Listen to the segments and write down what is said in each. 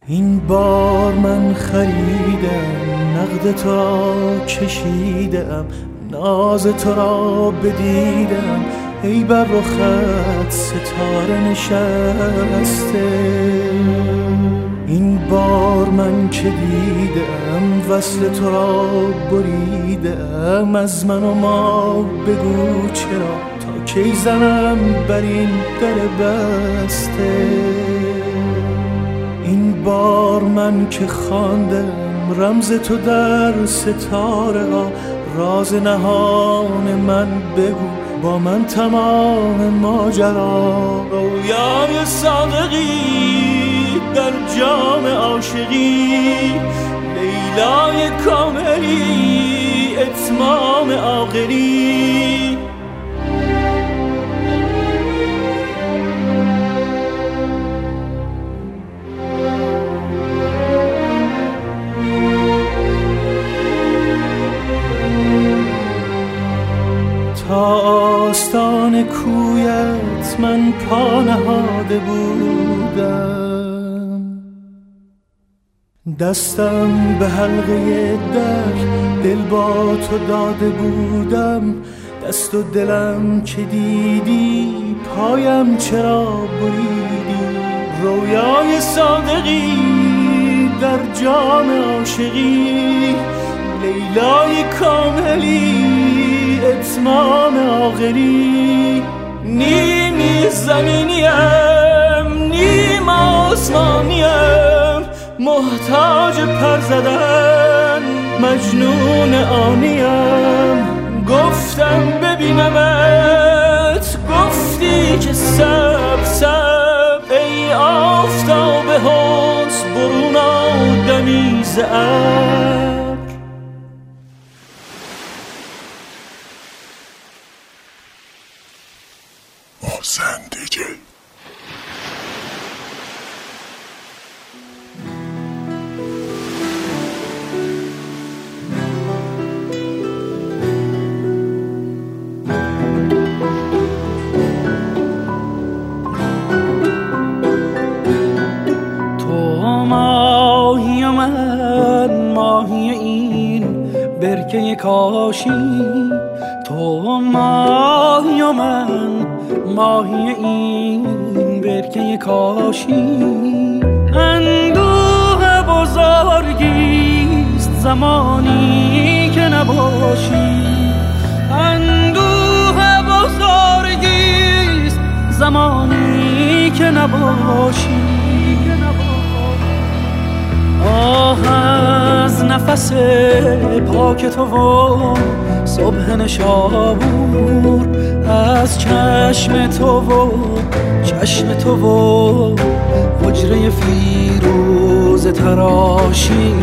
این بار من خریدم، نقد تو را کشیدم، ناز تو را بدیدم، ای بر رخت ستاره نشسته. این بار من که دیدم وصل تو را بریدم، از من و ما بگو چرا تا کی زنم بر این در بسته. این بار من که خواندم رمز تو در ستاره ها، راز نهان من بگو با من تمام ماجرا. رویای صادقی در جام عاشقی، لیلای کاملی اتمام عاقلی. تا آستان کویت من پا نهاده بودم، دستم به حلقه در دل با تو داده بودم. دست و دلم که دیدی پایم چرا بریدی. رویای صادقی در جام عاشقی، لیلای کاملی اتمام آخری. نیمی زمینیم نیم آسمانیم، محتاج پر زدن مجنون آنیم. گفتم ببینمت گفتی که سب سب، ای آفتاب حسن برون آدمی ز ابر. محسن دیجی. تو ماهی و من ماهی این برکه کاشی، تو ماهی و من ماهی این برکه کاشی. اندوه بزرگیست زمانی که نباشی، اندوه بزرگیست زمانی که نباشی. آه از نفس پاک تو و صبح نشابور، از چشم تو و چشم تو و حجره فیروز تراشی.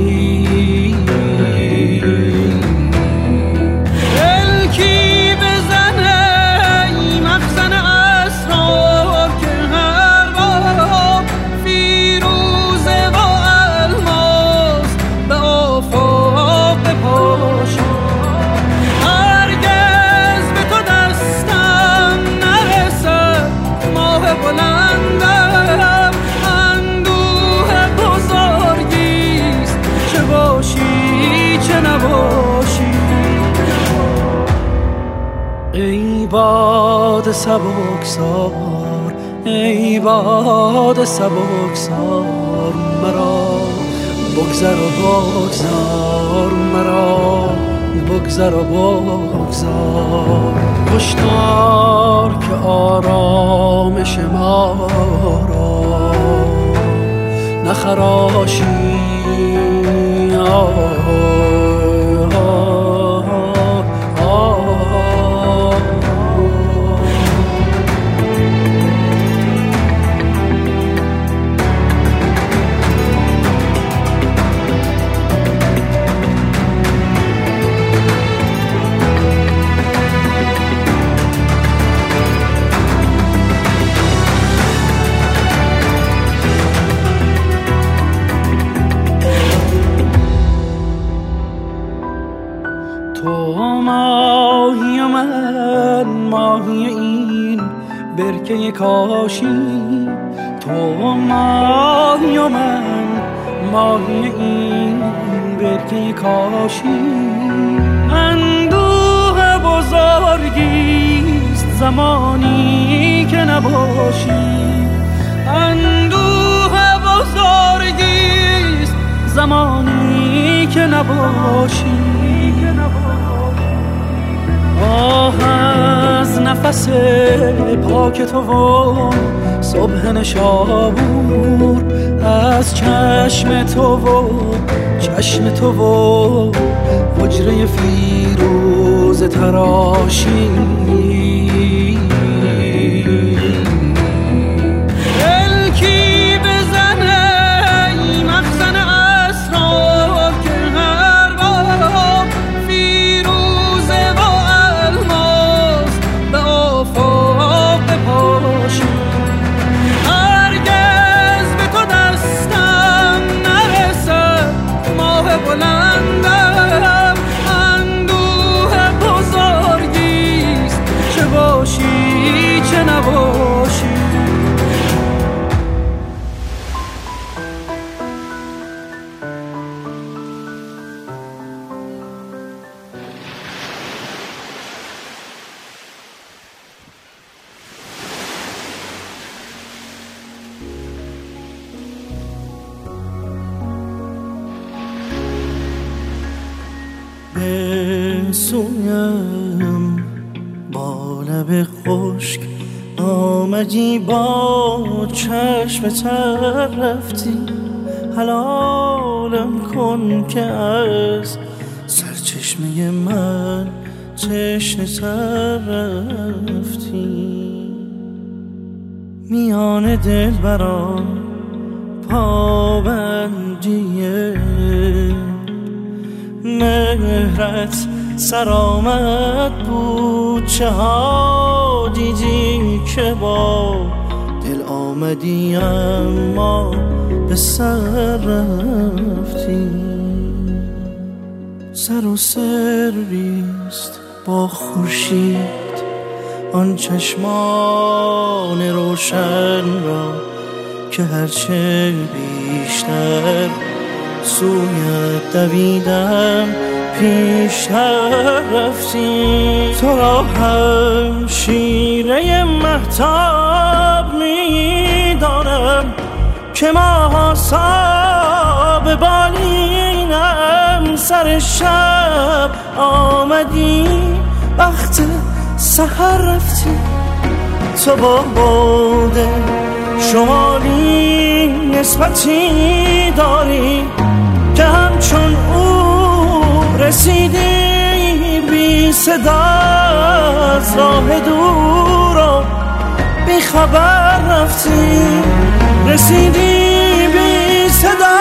الکی بزنه ای مخزن اسرار، که هر بار فیروزه و الماس به آفاق بپاشی. هرگز به تو دستم نرسد ماه بلندم، اندوه بزرگیست چه باشی چه نباشی. ای باد سبکسار، ای باد سبکسار، مرا بگذر و بگذار، مرا بگذر و بگذار. هشدار که آرامش ما را نخراشی. تو ماهی و من ماهی این برکه کاشی، تو ماهی و من ماهی این برکه کاشی. اندوه بزرگیست زمانی که نباشی، اندوه بزرگیست زمانی که نباشی. آه از نفس پاک تو و صبح نشابور، از چشم تو و چشم تو و حجره فیروز تراشی. الکی بزنه مخزن اسرار که هر بار فیروزه و الماس به آفاق بپاشی. هرگز به تو دستم نرسد ماه بلندم، اندوه بزرگیست چه باشی چه نباشی. بسویم با لب خشک آمدی، با چشم تر رفتی. حلالم کن که از سرچشمه من تشنه تر رفتی. میان دلبران پابندیه مهرت سرآمد بود. چه ها دیدی که با دل آمدی اما به سر رفتی. سر و سریست با خورشید آن چشمان روشن را که هرچه بیشتر سویت دویدم پیشتر رفتی. تو را هم شیره مهتاب میدانم که ماه‌ها به بالینم. سر شب آمدی وقت سحر رفتی. تو با باد شمالی نسبتی داری که همچون او رسیدی بی صدا از راه دور و بی خبر رفتی. رسیدی بی صدا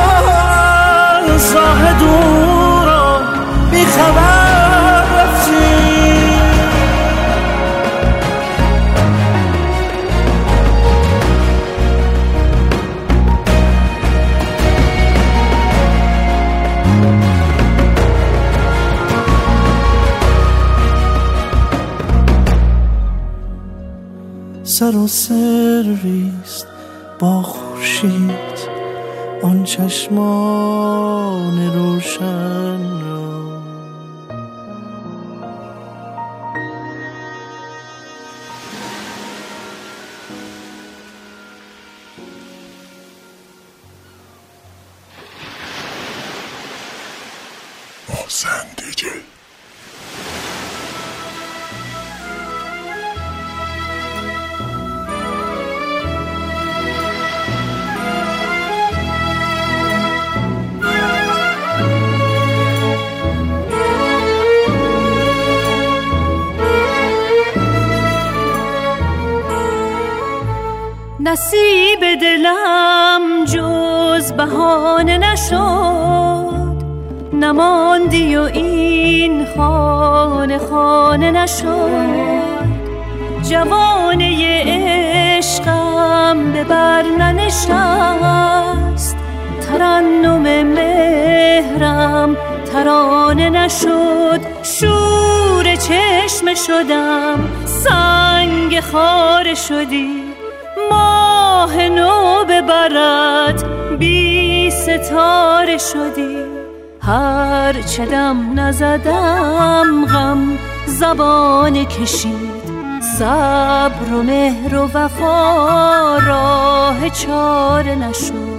از راه دور و بی خبر رفتی. سر و سریست با خورشید آن چشمان روشن را. محسن دیجی. نصیب دلم جز بهانه نشد، نماندی و این خانه خانه نشد. جوانه عشقم به بر ننشست، ترنم مهرم ترانه نشد. شور چشم شدم سنگ خاره شدی، ماه نو ببرد بی ستاره شدی، هر چه دم نزدم غم زبان کشید، صبر و مهر و وفا راه چاره نشد.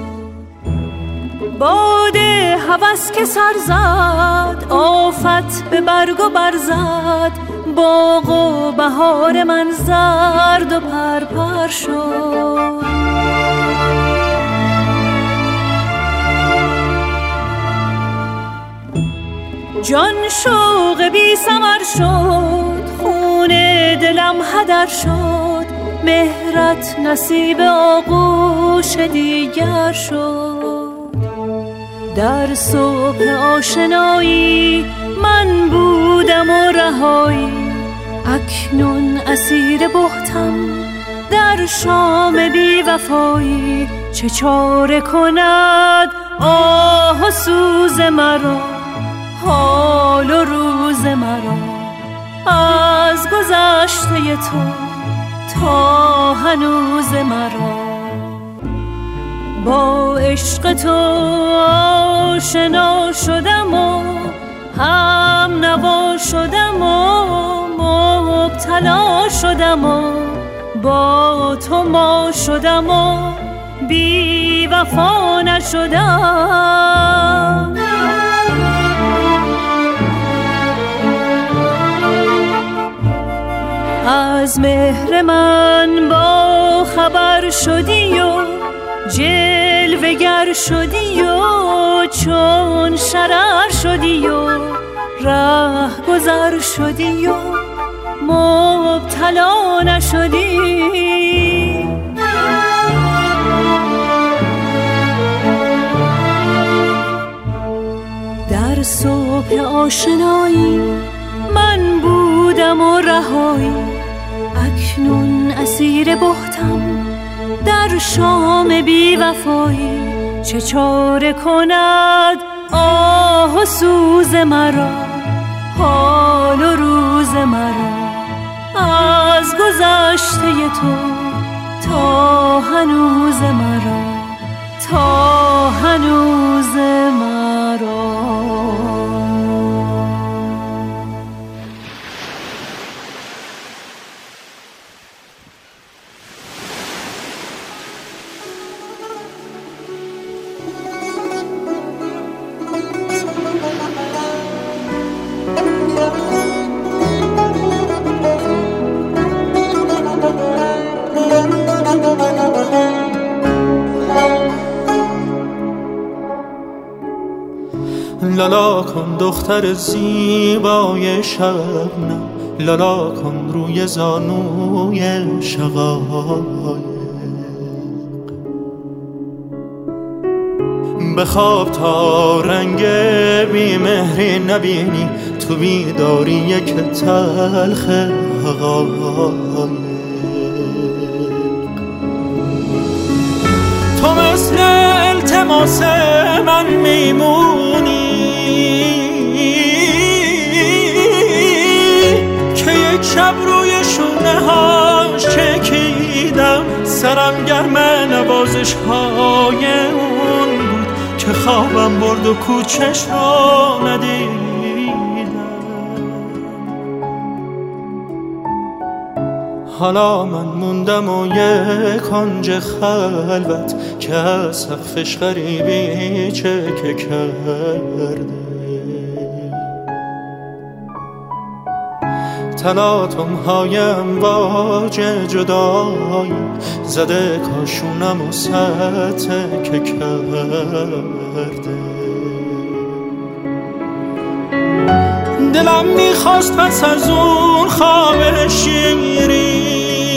باد هوس که سر زد، آفت به برگ و برزد، باغ و بهار من زرد و پرپر شد. جان شوق بی ثمر شد، خون دلم هدر شد، مهرت نصیب آغوش دیگر شد. در صبح آشنایی من بودم و رهایی، اکنون اسیر بهتم در شام بی وفایی. چه چاره کند آه و سوز مرا، حال و روز مرا، از گذشته تو تا هنوز مرا. با عشق تو آشنا شدم و هم نوا شدم و مبتلا شدم و با تو ما شدم و بی وفا نشدم. از مهر من با خبر شدی و جلوه‌گر شدی و چون شرر شدی و ره گذر شدی و مبتلا نشدی. در صبح آشنایی من بودم و رهایی، اکنون اسیر بهتم در شام بی وفایی. چه چاره کند آه و سوز مرا، حال و روز مرا، از گذشته تو تا هنوز مرا، تا هنوز مرا. لالا کن دختر زیبای شبنم، لالا کن روی زانوی شقایق. بخواب تا رنگ بیمهری نبینی، تو بیداری یک تلخ حقایق. تو مثل التماس من میمونی که یک شب روی شونه هاش چکیدم، سرم گرم نوازش های اون بود که خوابم برد و کوچش رو ندیدم. حالا من موندم و یک کنج خلوت که از سقفش غریبی چکه کرده. تلاطم های امواج جدایی زده کاشونم و ستکه کرده. دلم میخواست پس از اون خواب شیرین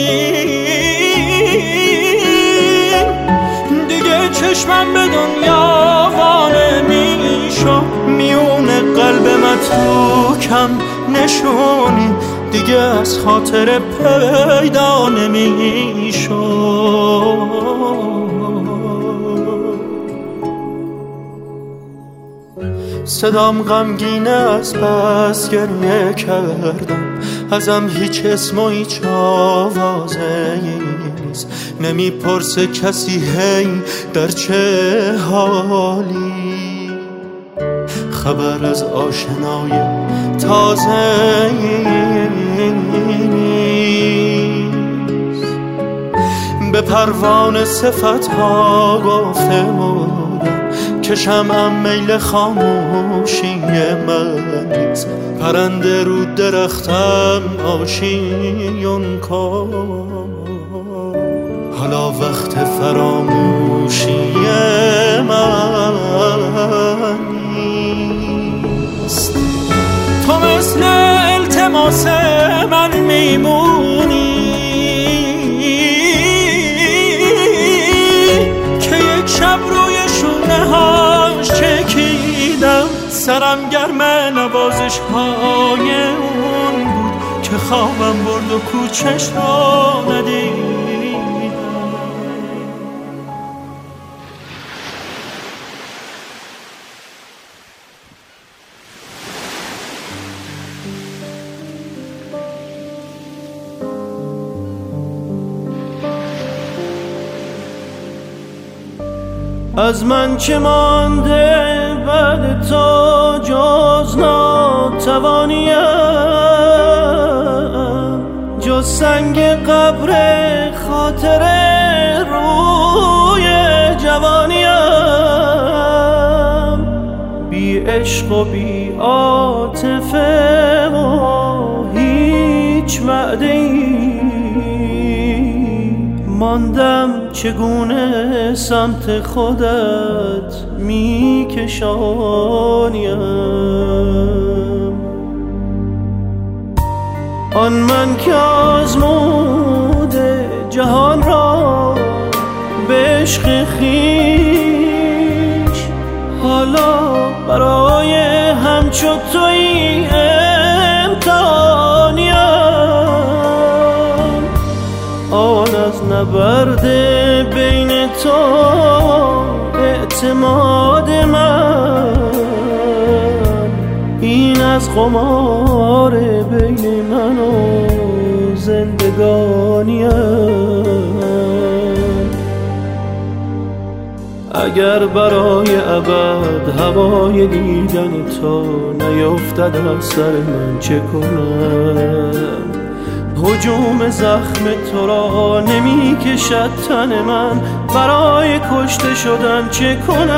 دیگه چشمم به دنیا وانه میشو، میونه قلب متروکم نشونی دیگه از خاطر پیدا نمیشو. صدام غمگینه از بس گریه کردم، ازم هیچ اسم و هیچ آوازه نیست. هنوز نمیپرسه کسی هی در چه حالی، خبر از آشنای تازه به پروانه صفت‌ها گفته بودم که شمعم میل خاموشی من نیست، پرنده رو درختم آشیون کن، حالا وقت فراموشی من نیست. تو مثل التماس من میمونی که یک شب روی شونه هاش چکیدم، سرم گرم نوازش های اون بود که خوابم برد و کوچش رو ندیدم. از من چه مانده بعد تو جز ناتوانیم، جز سنگ قبر خاطر روی جوانیم، بی عشق و بی عاطفه و هیچ وعده‌ای، ماندم چگونه سمت خودت میکشانیم. آن من که آزموده جهان را به عشق خویش، حالا برای همچو تویی امتحانیم. آن از نبرد بین تو اعتماد من، این از قمار بین من و زندگانیم. اگر برای ابد هوای دیدن تو نیفتد از سر من چه کنم؟ هجوم زخم تو را نمی کشد تن من، برای کشته شدن چه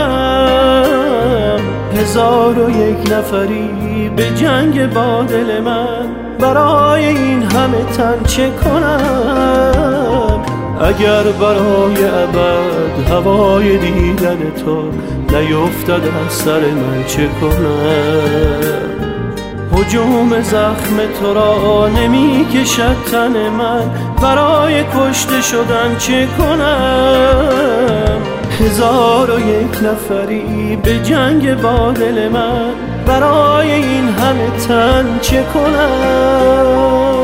کنم؟ 1001 نفری به جنگ با دل من، برای این همه تن چه کنم؟ اگر برای ابد هوای دیدن تو نیفتد از سر من چه کنم؟ هجوم زخم تو را نمی کشد تن من، برای کشته شدن چه کنم؟ 1001 نفری به جنگ با دل من، برای این همه تن چه کنم؟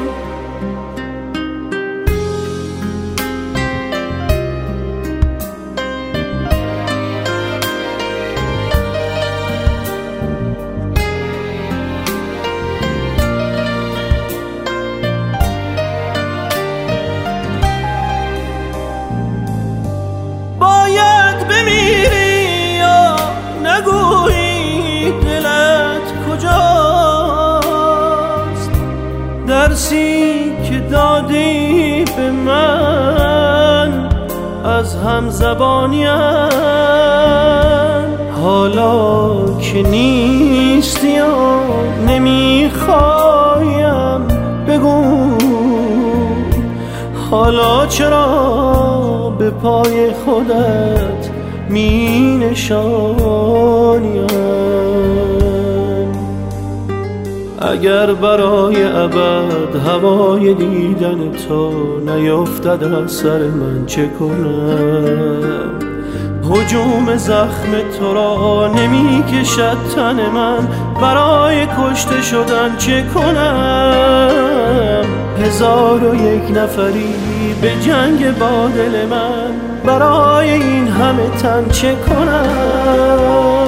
درسی که دادی به من از همزبانیم، حالا که نیستی و نمیخوایم بگو، حالا چرا به پای خودت می نشانیم؟ اگر برای ابد هوای دیدن تو نیفتد از سر من چه کنم؟ هجوم زخم تو را نمی کشد تن من، برای کشته شدن چه کنم؟ 1001 نفری به جنگ با دل من، برای این همه تن چه کنم؟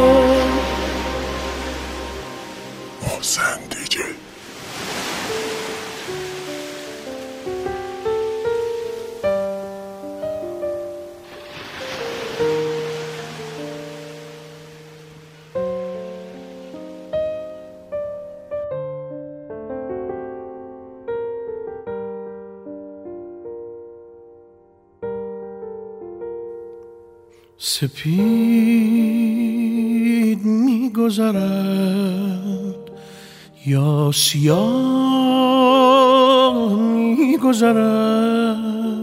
سپید می‌گذرد یا سیاه می‌گذرد،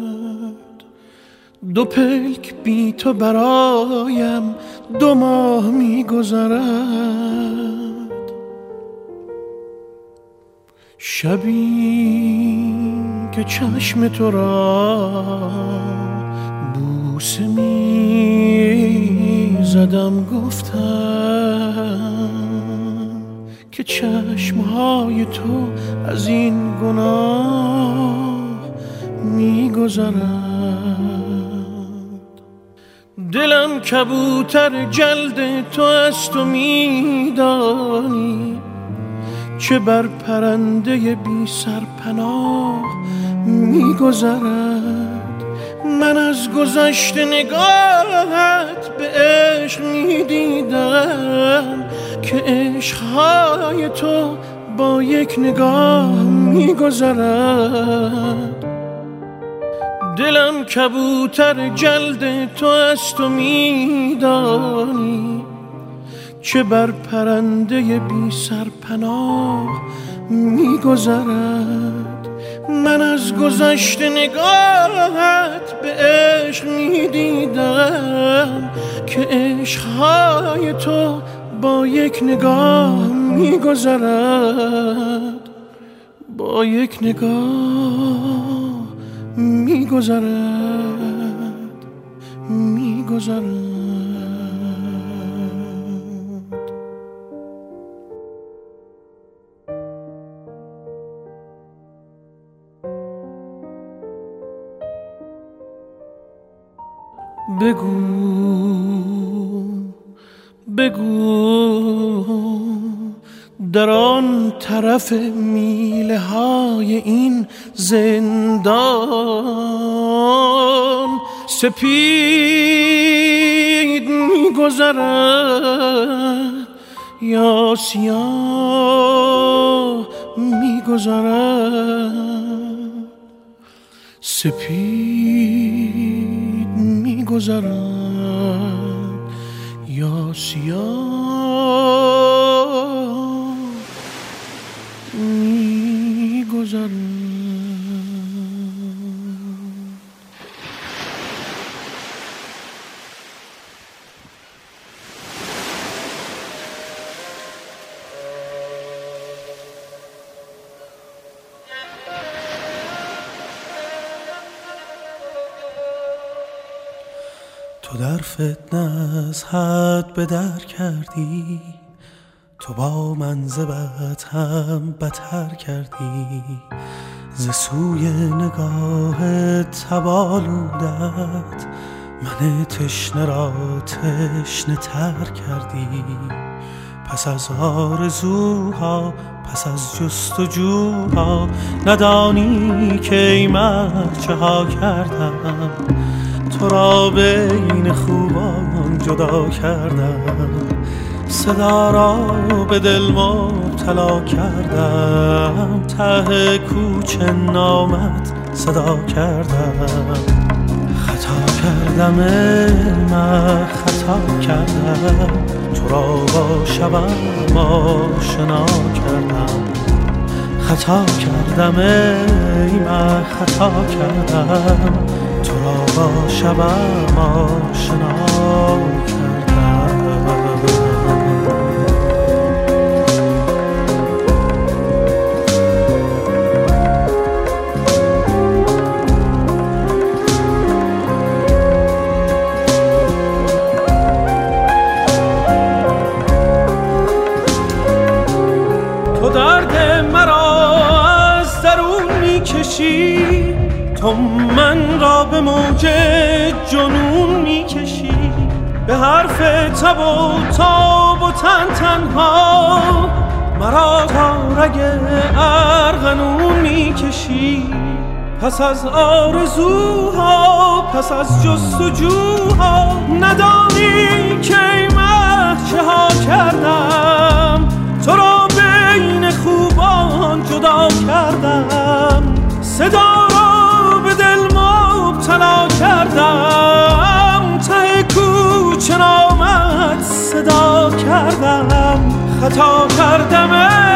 دو پلک بی تو برایم 2 ماه می‌گذرد. شبی که چشم تو را بوسه می زدم، گفتم که چشمهای تو از این گناه می گذرد. دلم کبوتر جلد تو است و می دانی که بر پرنده بی سرپناه می گذرد. من از گذشت نگاهت به عشق می دیدم که عشقهای تو با یک نگاه می گذرد. دلم کبوتر جلد تو است و می دانی که بر پرنده بی سرپناه می گذرد. من از گذشت نگاهت به عشق می دیدم که عشقهای تو با یک نگاه می گذرد، با یک نگاه می گذرد، می گذرد. بگو در آن طرف میله های این زندان سپید میگذرد یا سیاه میگذرد. سپید میگذرد یا سیاه میگذرد. تو در فتنه از حد به در کردی، تو با من ز بد هم بتر کردی. ز سوی نگاه تبالودت من تشنه را تشنه تر کردی. پس از آرزوها پس از جستجوها ندانی که ای مرد چه ها کردم. تو را بین خوبان جدا کردم، صدا را به دل مبتلا کردم. ته کوچه نامت صدا کردم. خطا کردم من خطا کردم، تو را با شبم آشنا کردم. خطا کردم من خطا کردم، تو را با شبم آشنا کردم. تو درد مرا از درون میکشی، تو من را به موج جنون میکشی. به حرف تب و تاب و تن تنها مرا تا رگ ارغنون میکشی. پس از آرزوها پس از جستجوها ندانی که من چه ها کردم. تو را بین خوبان جدا کردم، صدا را به دل مبتلا کردم. ته کردم، خطا کردم